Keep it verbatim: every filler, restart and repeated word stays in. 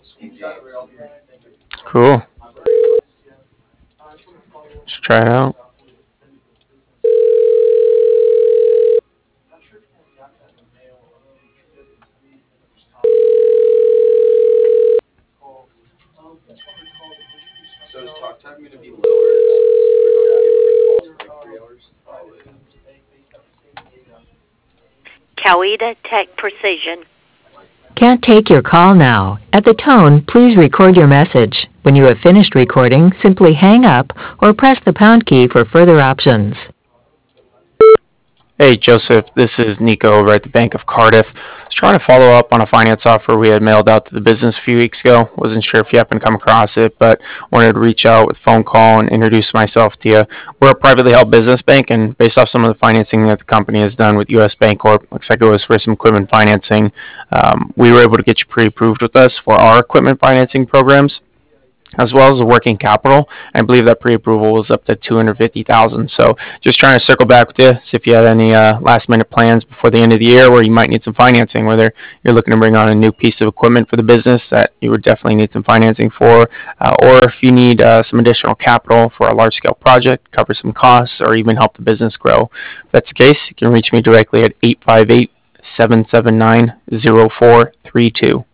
Cool. Let's try it out. Coweta Tech Precision. Can't take your call now. At the tone, please record your message. When you have finished recording, simply hang up or press the pound key for further options. Hey, Joseph, this is Nico over at the Bank of Cardiff. I was trying to follow up on a finance offer we had mailed out to the business a few weeks ago. Wasn't sure if you happened to come across it, but wanted to reach out with a phone call and introduce myself to you. We're a privately held business bank, and based off some of the financing that the company has done with U S Bancorp, looks like it was for some equipment financing. Um, we were able to get you pre-approved with us for our equipment financing programs, as well as the working capital. I believe that pre-approval was up to two hundred fifty thousand dollars. So just trying to circle back with you, see if you had any uh, last-minute plans before the end of the year where you might need some financing, whether you're looking to bring on a new piece of equipment for the business that you would definitely need some financing for, uh, or if you need uh, some additional capital for a large-scale project, cover some costs, or even help the business grow. If that's the case, you can reach me directly at eight five eight, seven seven nine, zero four three two.